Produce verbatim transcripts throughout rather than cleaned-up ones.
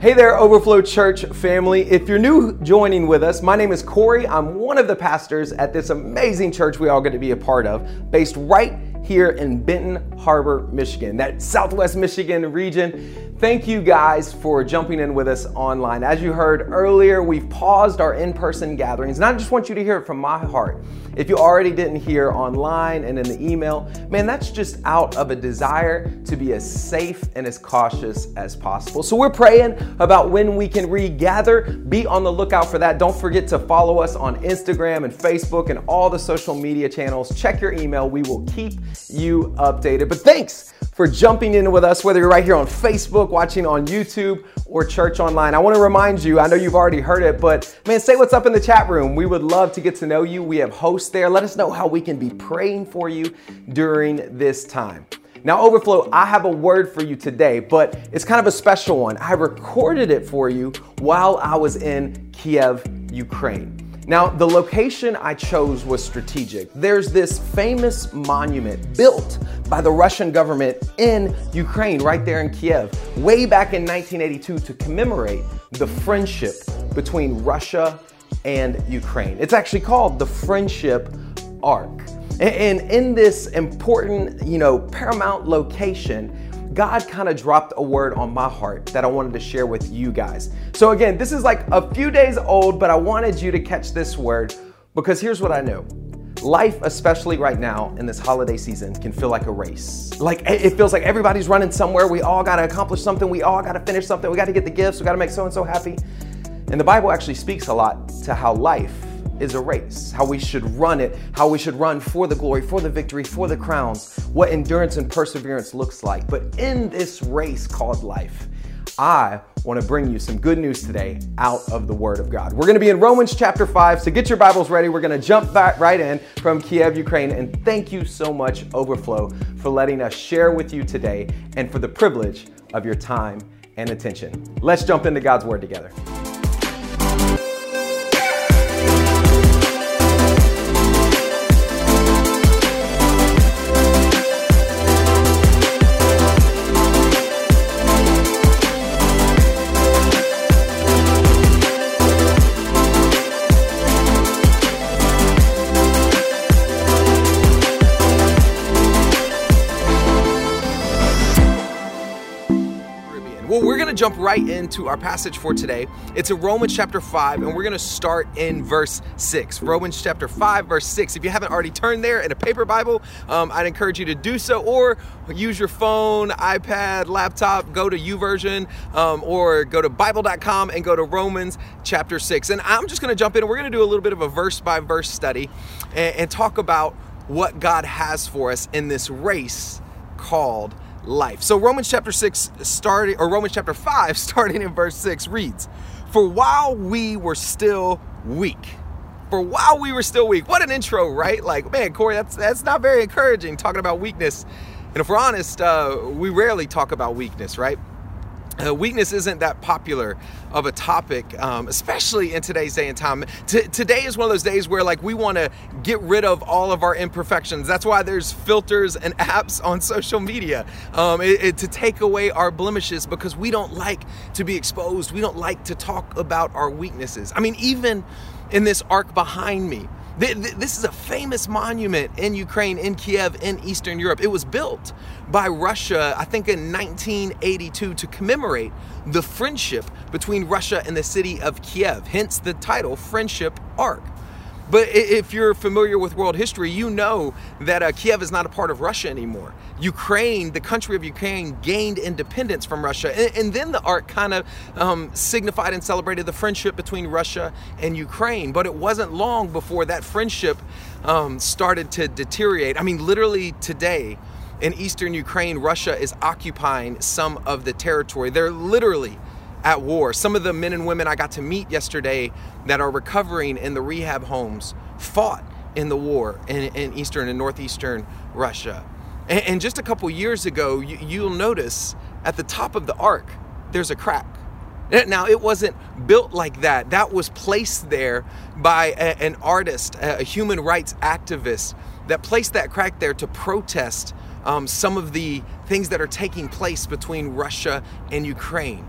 Hey there, Overflow Church family. If you're new joining with us, my name is Corey. I'm one of the pastors at this amazing church we all get to be a part of, based right here in Benton Harbor, Michigan, that Southwest Michigan region. Thank you guys for jumping in with us online. As you heard earlier, we've paused our in-person gatherings, and I just want you to hear it from my heart. If you already didn't hear online and in the email, man, that's just out of a desire to be as safe and as cautious as possible. So we're praying about when we can regather. Be on the lookout for that. Don't forget to follow us on Instagram and Facebook and all the social media channels. Check your email. We will keep you updated. But thanks for jumping in with us, whether you're right here on Facebook, watching on YouTube, or church online. I want to remind you, I know you've already heard it, but man, say what's up in the chat room. We would love to get to know you. We have hosts there. Let us know how we can be praying for you during this time. Now, Overflow, I have a word for you today, but it's kind of a special one. I recorded it for you while I was in Kiev, Ukraine. Now, the location I chose was strategic. There's this famous monument built by the Russian government in Ukraine, right there in Kiev, way back in nineteen eighty-two to commemorate the friendship between Russia and Ukraine. It's actually called the Friendship Ark. And in this important, you know, paramount location, God kind of dropped a word on my heart that I wanted to share with you guys. So again, this is like a few days old, but I wanted you to catch this word because here's what I know. Life, especially right now in this holiday season, can feel like a race. Like it feels like everybody's running somewhere. We all got to accomplish something. We all got to finish something. We got to get the gifts. We got to make so-and-so happy. And the Bible actually speaks a lot to how life is a race, how we should run it, how we should run for the glory, for the victory, for the crowns, what endurance and perseverance looks like. But in this race called life, I want to bring you some good news today out of the Word of God. We're going to be in Romans chapter five, so get your Bibles ready. We're going to jump back right in from Kiev, Ukraine, and thank you so much, Overflow, for letting us share with you today and for the privilege of your time and attention. Let's jump into God's Word together. Well, we're going to jump right into our passage for today. It's in Romans chapter five, and we're going to start in verse six. Romans chapter five, verse six. If you haven't already turned there in a paper Bible, um, I'd encourage you to do so, or use your phone, iPad, laptop, go to YouVersion, um, or go to Bible dot com and go to Romans chapter six. And I'm just going to jump in, and we're going to do a little bit of a verse-by-verse study and, and talk about what God has for us in this race called life. So Romans chapter six starting, or Romans chapter five starting in verse six reads, "For while we were still weak." For while we were still weak. What an intro, right? Like, man, Corey, that's that's not very encouraging, talking about weakness. And if we're honest, uh, we rarely talk about weakness, right? Uh, weakness isn't that popular of a topic, um, especially in today's day and time. T- today is one of those days where like we want to get rid of all of our imperfections. That's why there's filters and apps on social media um, it, it, to take away our blemishes because we don't like to be exposed. We don't like to talk about our weaknesses. I mean, even in this ark behind me, this is a famous monument in Ukraine, in Kiev, in Eastern Europe. It was built by Russia, I think in nineteen eighty-two, to commemorate the friendship between Russia and the city of Kiev, hence the title Friendship Ark. But if you're familiar with world history, you know that uh, Kiev is not a part of Russia anymore. Ukraine, the country of Ukraine, gained independence from Russia. And, and then the ark kind of um, signified and celebrated the friendship between Russia and Ukraine. But it wasn't long before that friendship um, started to deteriorate. I mean, literally today in Eastern Ukraine, Russia is occupying some of the territory. They're literally at war. Some of the men and women I got to meet yesterday that are recovering in the rehab homes fought in the war in, in Eastern and Northeastern Russia. And, and just a couple years ago, you, you'll notice at the top of the ark, there's a crack. Now, it wasn't built like that. That was placed there by a, an artist, a, a human rights activist that placed that crack there to protest um, some of the things that are taking place between Russia and Ukraine.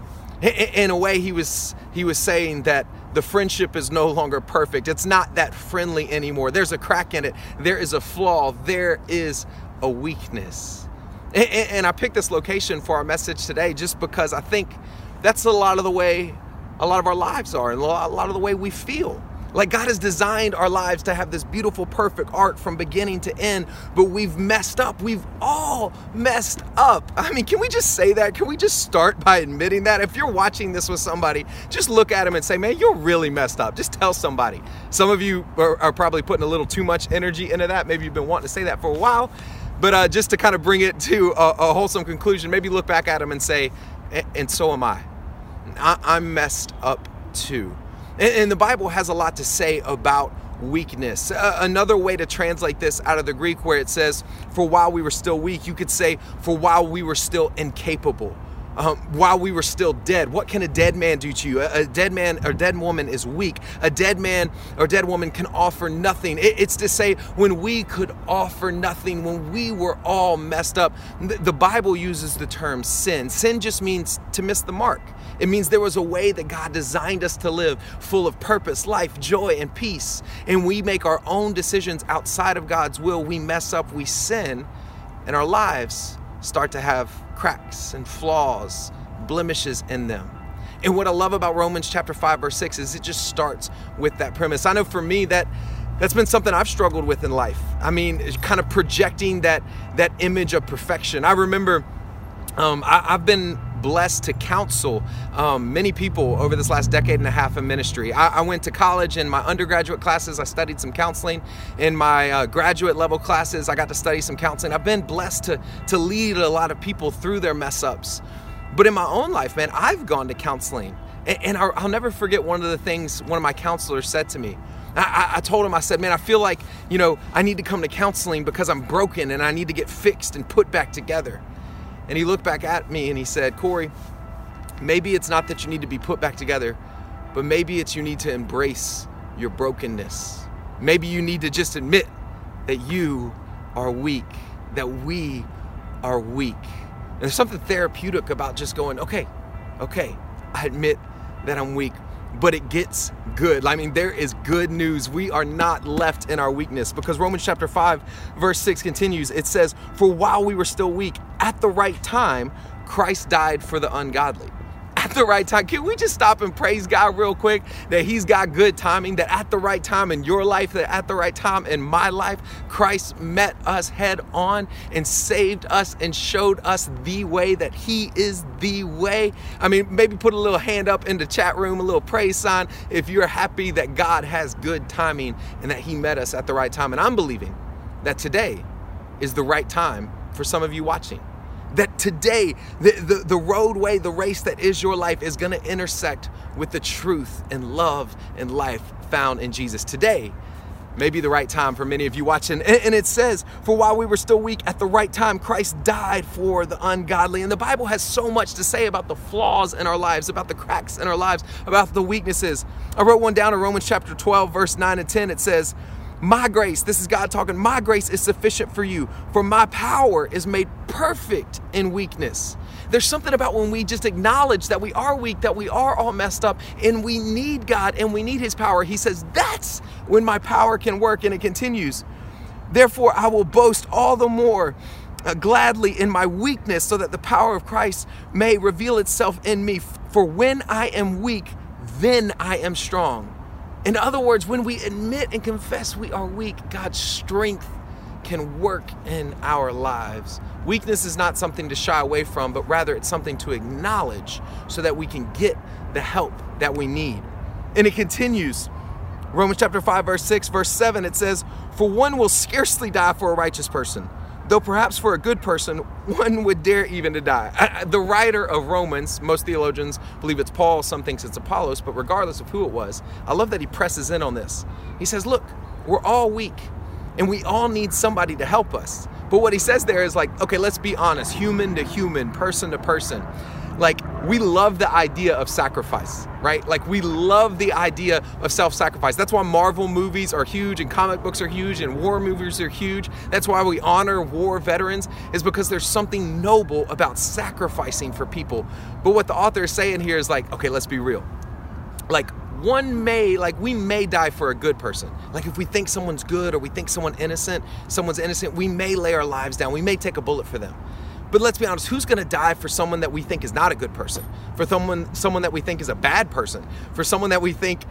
In a way, he was he was saying that the friendship is no longer perfect. It's not that friendly anymore. There's a crack in it. There is a flaw. There is a weakness. And I picked this location for our message today just because I think that's a lot of the way a lot of our lives are, and a lot of the way we feel. Like God has designed our lives to have this beautiful, perfect art from beginning to end, but we've messed up. We've all messed up. I mean, can we just say that? Can we just start by admitting that? If you're watching this with somebody, just look at them and say, man, you're really messed up. Just tell somebody. Some of you are, are probably putting a little too much energy into that. Maybe you've been wanting to say that for a while, but uh, just to kind of bring it to a, a wholesome conclusion, maybe look back at them and say, and so am I. I I'm messed up too. And the Bible has a lot to say about weakness. Uh, another way to translate this out of the Greek, where it says, for while we were still weak, you could say, for while we were still incapable, um, while we were still dead. What can a dead man do to you? A, a dead man or dead woman is weak. A dead man or dead woman can offer nothing. It, it's to say, when we could offer nothing, when we were all messed up. The, the Bible uses the term sin. Sin just means to miss the mark. It means there was a way that God designed us to live, full of purpose, life, joy, and peace. And we make our own decisions outside of God's will. We mess up, we sin, and our lives start to have cracks and flaws, blemishes in them. And what I love about Romans chapter five, verse six is it just starts with that premise. I know for me that that's been something I've struggled with in life. I mean, kind of projecting that, that image of perfection. I remember um, I, I've been blessed to counsel um, many people over this last decade and a half of ministry. I, I went to college. In my undergraduate classes, I studied some counseling. In my uh, graduate level classes, I got to study some counseling. I've been blessed to, to lead a lot of people through their mess ups. But in my own life, man, I've gone to counseling. And, and I'll, I'll never forget one of the things one of my counselors said to me. I, I told him, I said, man, I feel like, you know, I need to come to counseling because I'm broken and I need to get fixed and put back together. And he looked back at me and he said, Corey, maybe it's not that you need to be put back together, but maybe it's you need to embrace your brokenness. Maybe you need to just admit that you are weak, that we are weak. And there's something therapeutic about just going, okay, okay, I admit that I'm weak, but it gets good. I mean, there is good news. We are not left in our weakness, because Romans chapter five, verse six continues. It says, for while we were still weak, at the right time, Christ died for the ungodly. At the right time. Can we just stop and praise God real quick that he's got good timing, that at the right time in your life, that at the right time in my life, Christ met us head on and saved us and showed us the way, that he is the way. I mean, maybe put a little hand up in the chat room, a little praise sign if you're happy that God has good timing and that he met us at the right time. And I'm believing that today is the right time for some of you watching. That today, the, the, the roadway, the race that is your life is going to intersect with the truth and love and life found in Jesus. Today may be the right time for many of you watching. And, and it says, for while we were still weak, at the right time, Christ died for the ungodly. And the Bible has so much to say about the flaws in our lives, about the cracks in our lives, about the weaknesses. I wrote one down in Romans chapter twelve, verse nine and ten. It says, my grace, this is God talking, my grace is sufficient for you, for my power is made perfect in weakness. There's something about when we just acknowledge that we are weak, that we are all messed up, and we need God and we need his power. He says, that's when my power can work. And it continues, therefore I will boast all the more uh, gladly in my weakness, so that the power of Christ may reveal itself in me. For when I am weak, then I am strong. In other words, when we admit and confess we are weak, God's strength can work in our lives. Weakness is not something to shy away from, but rather it's something to acknowledge so that we can get the help that we need. And it continues. Romans chapter five, verse six, verse seven, it says, for one will scarcely die for a righteous person, though perhaps for a good person, one would dare even to die. The writer of Romans, most theologians believe it's Paul, some thinks it's Apollos, but regardless of who it was, I love that he presses in on this. He says, look, we're all weak and we all need somebody to help us. But what he says there is like, okay, let's be honest, human to human, person to person. Like, we love the idea of sacrifice, right? Like, we love the idea of self-sacrifice. That's why Marvel movies are huge and comic books are huge and war movies are huge. That's why we honor war veterans, is because there's something noble about sacrificing for people. But what the author is saying here is like, okay, let's be real. Like, one may, like we may die for a good person. Like, if we think someone's good or we think someone innocent, someone's innocent, we may lay our lives down. We may take a bullet for them. But let's be honest, who's gonna die for someone that we think is not a good person? For someone someone that we think is a bad person? For someone that we think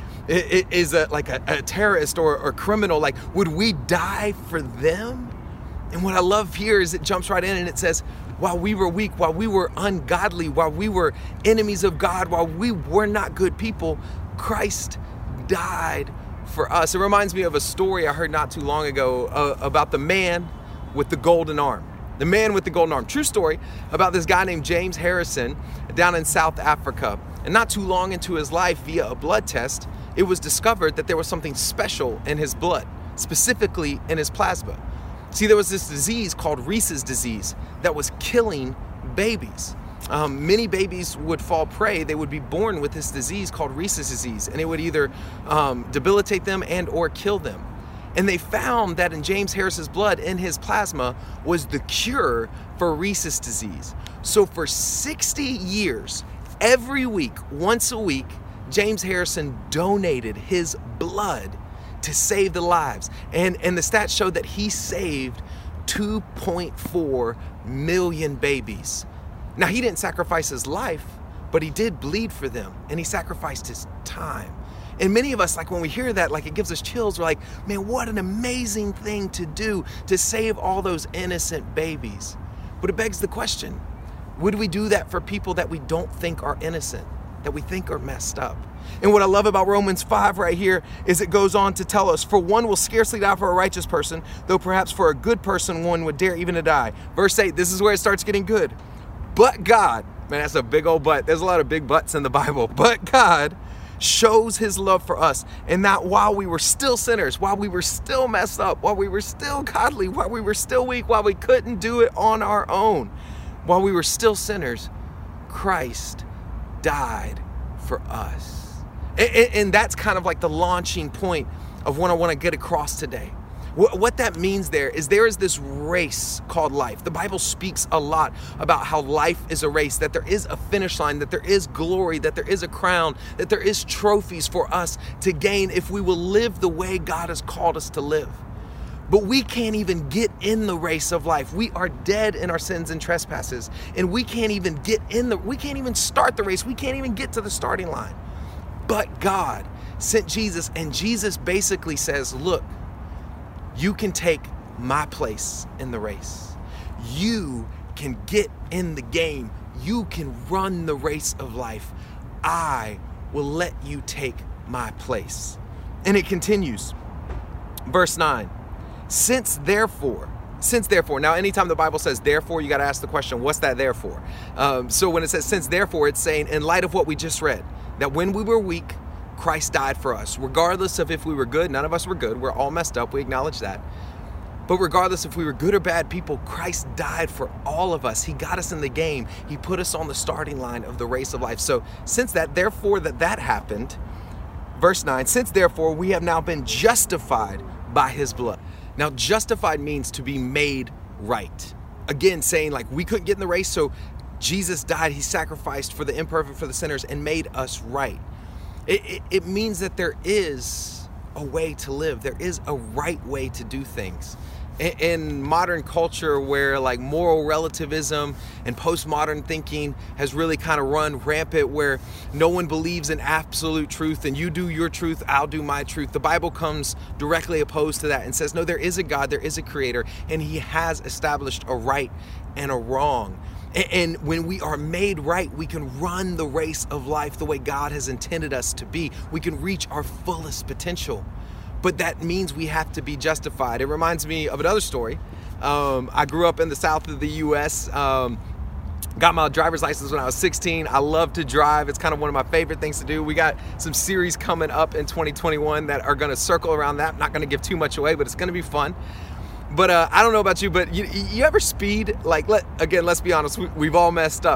is a, like a, a terrorist or, or criminal? Like, would we die for them? And what I love here is it jumps right in and it says, while we were weak, while we were ungodly, while we were enemies of God, while we were not good people, Christ died for us. It reminds me of a story I heard not too long ago uh, about the man with the golden arm. The man with the golden arm. True story about this guy named James Harrison down in South Africa. And not too long into his life, via a blood test, it was discovered that there was something special in his blood, specifically in his plasma. See, there was this disease called Rhesus disease that was killing babies. Um, many babies would fall prey. They would be born with this disease called Rhesus disease, and it would either um, debilitate them and or kill them. And they found that in James Harris's blood, in his plasma, was the cure for Rhesus disease. So for sixty years, every week, once a week, James Harrison donated his blood to save the lives. And, and the stats showed that he saved two point four million babies. Now, he didn't sacrifice his life, but he did bleed for them, and he sacrificed his time. And many of us, like when we hear that, like it gives us chills. We're like, man, what an amazing thing to do to save all those innocent babies. But it begs the question, would we do that for people that we don't think are innocent, that we think are messed up? And what I love about Romans five right here is it goes on to tell us, for one will scarcely die for a righteous person, though perhaps for a good person one would dare even to die. Verse eight, this is where it starts getting good. But God, man, that's a big old but. There's a lot of big buts in the Bible. But God shows his love for us, and that while we were still sinners, while we were still messed up, while we were still godly, while we were still weak, while we couldn't do it on our own, while we were still sinners, Christ died for us. And, and, and that's kind of like the launching point of what I want to get across today. What that means there is there is this race called life. The Bible speaks a lot about how life is a race, that there is a finish line, that there is glory, that there is a crown, that there is trophies for us to gain if we will live the way God has called us to live. But we can't even get in the race of life. We are dead in our sins and trespasses, and we can't even get in the, we can't even start the race. We can't even get to the starting line. But God sent Jesus, and Jesus basically says, look, you can take my place in the race. You can get in the game. You can run the race of life. I will let you take my place. And it continues. Verse nine. Since therefore, since therefore, now anytime the Bible says therefore, you got to ask the question, what's that there for? Um, so when it says since therefore, it's saying in light of what we just read, that when we were weak, Christ died for us. Regardless of if we were good, none of us were good. We're all messed up. We acknowledge that. But regardless if we were good or bad people, Christ died for all of us. He got us in the game. He put us on the starting line of the race of life. So since that, therefore that that happened, verse nine, since therefore we have now been justified by his blood. Now, justified means to be made right. Again, saying like we couldn't get in the race, so Jesus died. He sacrificed for the imperfect, for the sinners, and made us right. It, it, it means that there is a way to live. There is a right way to do things. In, in modern culture where like moral relativism and postmodern thinking has really kind of run rampant, where no one believes in absolute truth and you do your truth, I'll do my truth. The Bible comes directly opposed to that and says, no, there is a God, there is a creator, and he has established a right and a wrong. And when we are made right, we can run the race of life the way God has intended us to be. We can reach our fullest potential. But that means we have to be justified. It reminds me of another story. Um, I grew up in the south of the U S, um, got my driver's license when I was sixteen. I love to drive. It's kind of one of my favorite things to do. We got some series coming up in twenty twenty-one that are going to circle around that. I'm not going to give too much away, but it's going to be fun. But uh, I don't know about you, but you, you ever speed? Like, let, again, let's be honest, we, we've all messed up.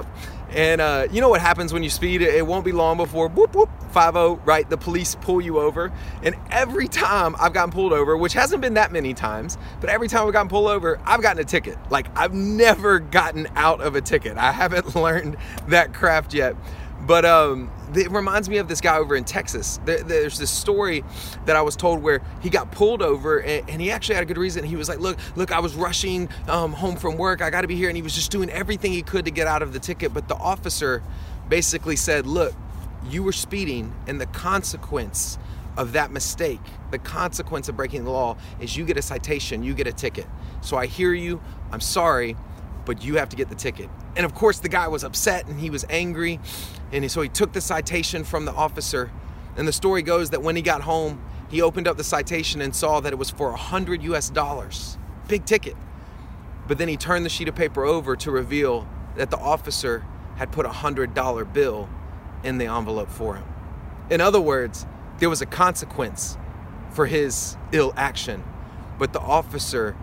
And uh, you know what happens when you speed? It won't be long before whoop, whoop, five oh, right? The police pull you over. And every time I've gotten pulled over, which hasn't been that many times, but every time I've gotten pulled over, I've gotten a ticket. Like, I've never gotten out of a ticket. I haven't learned that craft yet. But um, it reminds me of this guy over in Texas. There, there's this story that I was told where he got pulled over, and, and he actually had a good reason. He was like, look, look, I was rushing um, home from work. I got to be here. And he was just doing everything he could to get out of the ticket. But the officer basically said, look, you were speeding, and the consequence of that mistake, the consequence of breaking the law is you get a citation, you get a ticket. So I hear you, I'm sorry, but you have to get the ticket. And of course the guy was upset and he was angry, and so he took the citation from the officer. And the story goes that when he got home, he opened up the citation and saw that it was for a hundred U S dollars, big ticket. But then he turned the sheet of paper over to reveal that the officer had put a hundred dollar bill in the envelope for him. In other words, there was a consequence for his ill action, but the officer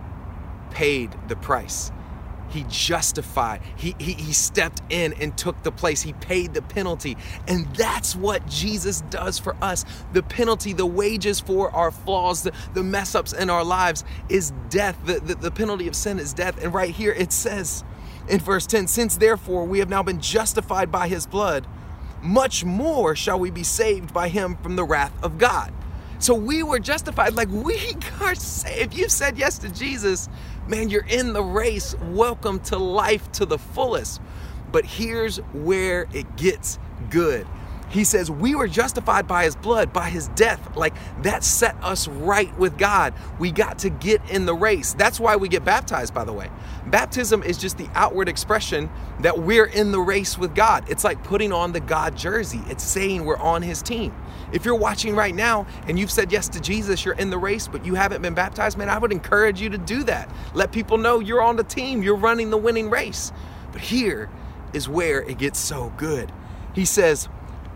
paid the price. He justified, he, he, he stepped in and took the place. He paid the penalty. And that's what Jesus does for us. The penalty, the wages for our flaws, the, the mess ups in our lives is death. The, the, the penalty of sin is death. And right here it says in verse ten, since therefore we have now been justified by his blood, much more shall we be saved by him from the wrath of God. So we were justified, like we are saved. If you said yes to Jesus, man, you're in the race. Welcome to life to the fullest. But here's where it gets good. He says we were justified by his blood, by his death. Like that set us right with God. We got to get in the race. That's why we get baptized, by the way. Baptism is just the outward expression that we're in the race with God. It's like putting on the God jersey. It's saying we're on his team. If you're watching right now and you've said yes to Jesus, you're in the race, but you haven't been baptized, man, I would encourage you to do that. Let people know you're on the team. You're running the winning race. But here is where it gets so good. He says,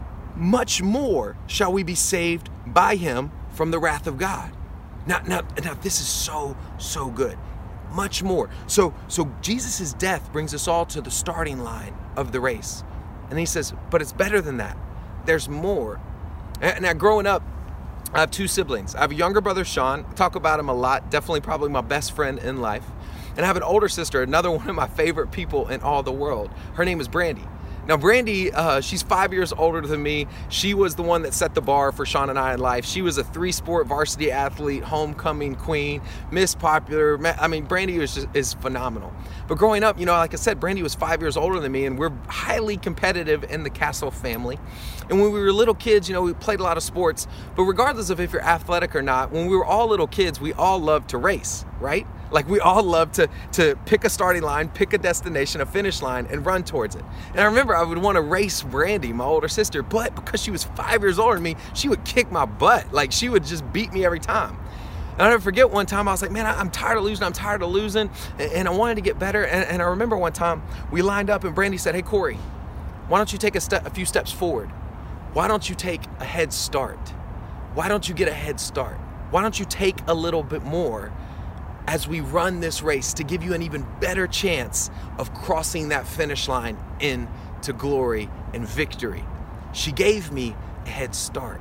much more shall we be saved by him from the wrath of God. Now, now, now this is so, so good. Much more. So, so Jesus' death brings us all to the starting line of the race. And he says, but it's better than that. There's more. Now, growing up, I have two siblings. I have a younger brother, Sean. I talk about him a lot. Definitely probably my best friend in life. And I have an older sister, another one of my favorite people in all the world. Her name is Brandy. Now, Brandy, uh, she's five years older than me. She was the one that set the bar for Sean and I in life. She was a three-sport varsity athlete, homecoming queen, Miss Popular. I mean, Brandy was just, is phenomenal. But growing up, you know, like I said, Brandy was five years older than me, and we're highly competitive in the Castle family. And when we were little kids, you know, we played a lot of sports. But regardless of if you're athletic or not, when we were all little kids, we all loved to race, right? Like we all love to, to pick a starting line, pick a destination, a finish line, and run towards it. And I remember I would want to race Brandy, my older sister, but because she was five years older than me, she would kick my butt. Like she would just beat me every time. And I'll never forget one time I was like, man, I'm tired of losing. I'm tired of losing. And I wanted to get better. And, and I remember one time we lined up and Brandy said, hey, Corey, why don't you take a, step, a few steps forward? Why don't you take a head start? Why don't you get a head start? Why don't you take a little bit more as we run this race to give you an even better chance of crossing that finish line into glory and victory? She gave me a head start.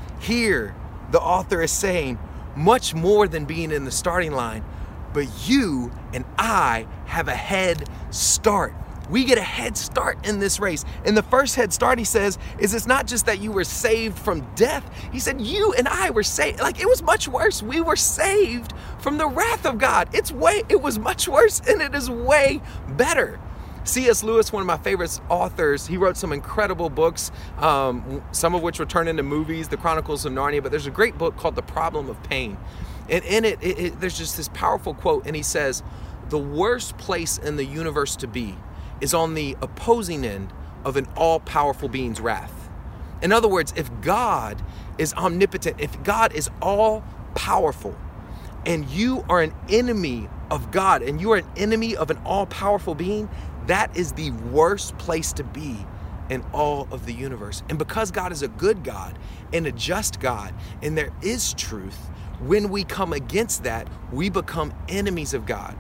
Here, the author is saying much more than being in the starting line, but you and I have a head start. We get a head start in this race. And the first head start, he says, is it's not just that you were saved from death. He said you and I were saved. Like it was much worse. We were saved from the wrath of God. It's way, it was much worse, and it is way better. C S Lewis, one of my favorite authors, he wrote some incredible books, um, some of which were turned into movies, The Chronicles of Narnia, but there's a great book called The Problem of Pain. And in it, it, it there's just this powerful quote, and he says, the worst place in the universe to be is on the opposing end of an all-powerful being's wrath. In other words, if God is omnipotent, if God is all-powerful, and you are an enemy of God, and you are an enemy of an all-powerful being, that is the worst place to be in all of the universe. And because God is a good God and a just God, and there is truth, when we come against that, we become enemies of God.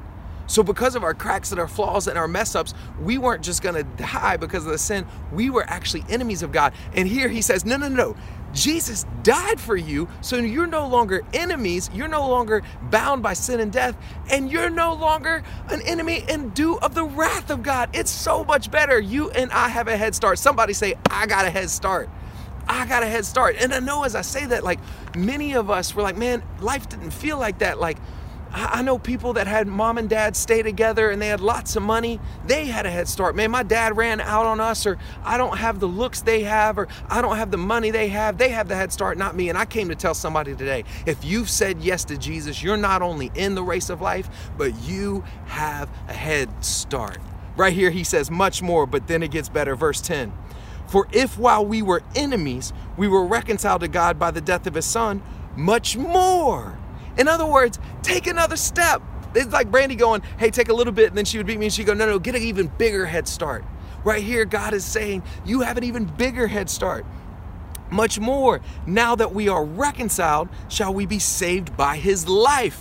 So because of our cracks and our flaws and our mess ups, we weren't just going to die because of the sin. We were actually enemies of God. And here he says, no, no, no. Jesus died for you, so you're no longer enemies. You're no longer bound by sin and death, and you're no longer an enemy and due of the wrath of God. It's so much better. You and I have a head start. Somebody say, I got a head start. I got a head start. And I know as I say that, like many of us were like, man, life didn't feel like that. Like I know people that had mom and dad stay together and they had lots of money. They had a head start. Man, my dad ran out on us, or I don't have the looks they have, or I don't have the money they have. They have the head start, not me. And I came to tell somebody today, if you've said yes to Jesus, you're not only in the race of life, but you have a head start. Right here, he says much more, but then it gets better. Verse ten. For if while we were enemies, we were reconciled to God by the death of his son, much more. In other words, take another step. It's like Brandy going, hey, take a little bit, and then she would beat me, and she'd go, no, no, get an even bigger head start. Right here, God is saying, you have an even bigger head start. Much more, now that we are reconciled, shall we be saved by his life.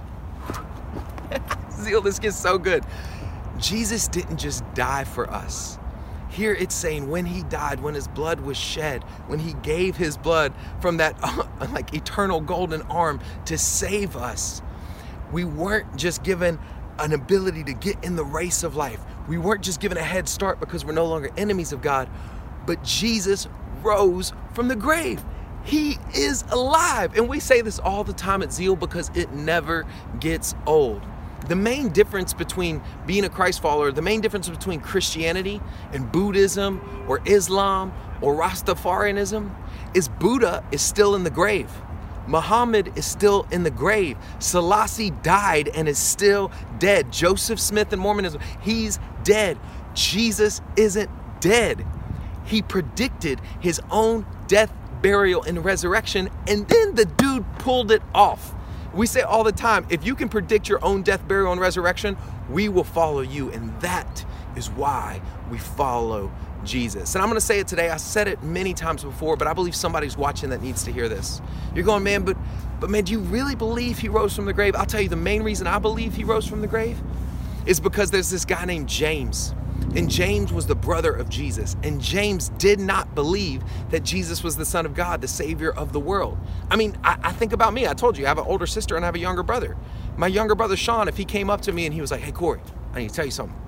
Zeal, this gets so good. Jesus didn't just die for us. Here it's saying when he died, when his blood was shed, when he gave his blood from that uh, like eternal golden arm to save us, we weren't just given an ability to get in the race of life. We weren't just given a head start because we're no longer enemies of God, but Jesus rose from the grave. He is alive. And we say this all the time at Zeal because it never gets old. The main difference between being a Christ follower, the main difference between Christianity and Buddhism or Islam or Rastafarianism is Buddha is still in the grave. Muhammad is still in the grave. Selassie died and is still dead. Joseph Smith in Mormonism, he's dead. Jesus isn't dead. He predicted his own death, burial, and resurrection, and then the dude pulled it off. We say all the time, if you can predict your own death, burial, and resurrection, we will follow you. And that is why we follow Jesus. And I'm going to say it today. I said it many times before, but I believe somebody's watching that needs to hear this. You're going, man, but, but man, do you really believe he rose from the grave? I'll tell you the main reason I believe he rose from the grave is because there's this guy named James. And James was the brother of Jesus. And James did not believe that Jesus was the Son of God, the Savior of the world. I mean, I, I think about me. I told you, I have an older sister and I have a younger brother. My younger brother, Sean, if he came up to me and he was like, hey, Corey, I need to tell you something.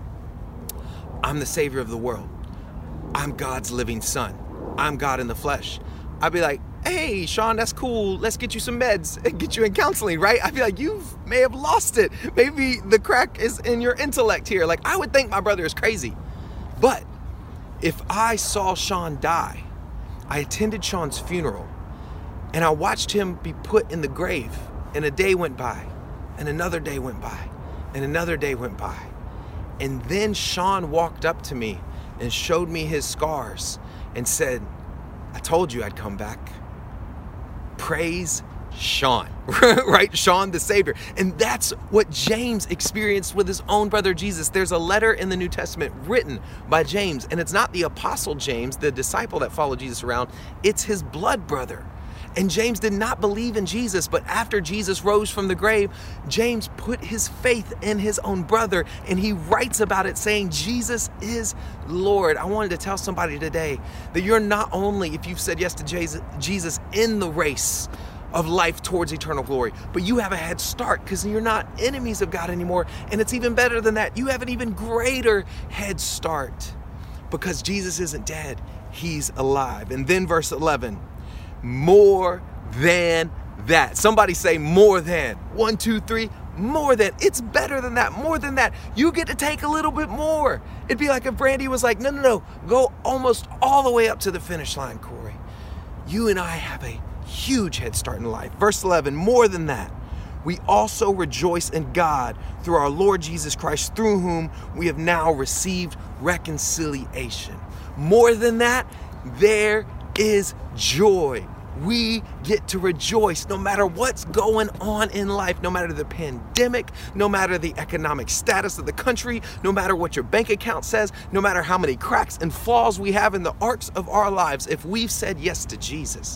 I'm the Savior of the world. I'm God's living son. I'm God in the flesh. I'd be like, hey, Sean, that's cool. Let's get you some meds and get you in counseling, right? I'd be like, you may have lost it. Maybe the crack is in your intellect here. Like, I would think my brother is crazy. But if I saw Sean die, I attended Sean's funeral, and I watched him be put in the grave, and a day went by, and another day went by, and another day went by. And then Sean walked up to me and showed me his scars and said, I told you I'd come back. Praise Sean, right? Sean the Savior. And that's what James experienced with his own brother Jesus. There's a letter in the New Testament written by James, and it's not the apostle James, the disciple that followed Jesus around. It's his blood brother. And James did not believe in Jesus, but after Jesus rose from the grave, James put his faith in his own brother, and he writes about it saying, Jesus is Lord. I wanted to tell somebody today that you're not only, if you've said yes to Jesus, in the race of life towards eternal glory, but you have a head start because you're not enemies of God anymore. And it's even better than that. You have an even greater head start because Jesus isn't dead. He's alive. And then verse eleven, more than that. Somebody say more than. One, two, three. More than. It's better than that. More than that. You get to take a little bit more. It'd be like if Brandy was like, no, no, no. Go almost all the way up to the finish line, Corey. You and I have a huge head start in life. Verse eleven, more than that. We also rejoice in God through our Lord Jesus Christ, through whom we have now received reconciliation. More than that, there is joy. We get to rejoice no matter what's going on in life, no matter the pandemic, no matter the economic status of the country, no matter what your bank account says, no matter how many cracks and flaws we have in the arcs of our lives. If we've said yes to Jesus,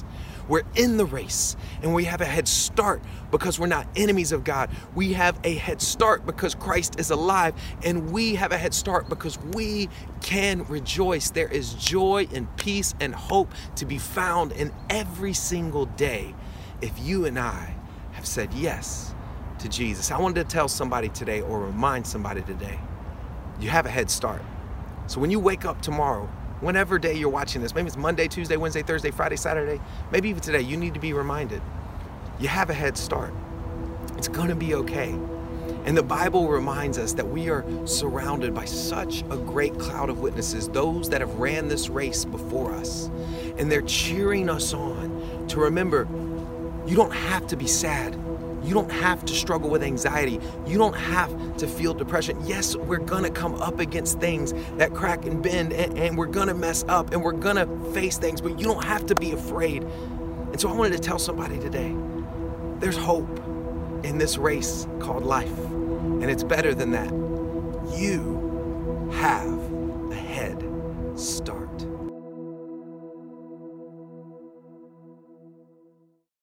We're in the race, and we have a head start because we're not enemies of God. We have a head start because Christ is alive, and we have a head start because we can rejoice. There is joy and peace and hope to be found in every single day if you and I have said yes to Jesus. I wanted to tell somebody today, or remind somebody today, you have a head start. So when you wake up tomorrow, whenever day you're watching this, maybe it's Monday, Tuesday, Wednesday, Thursday, Friday, Saturday, maybe even today, you need to be reminded, you have a head start. It's gonna be okay. And the Bible reminds us that we are surrounded by such a great cloud of witnesses, those that have ran this race before us. And they're cheering us on to remember, you don't have to be sad. You don't have to struggle with anxiety. You don't have to feel depression. Yes, we're gonna come up against things that crack and bend, and, and we're gonna mess up, and we're gonna face things, but you don't have to be afraid. And so I wanted to tell somebody today, there's hope in this race called life, and it's better than that. You have a head start.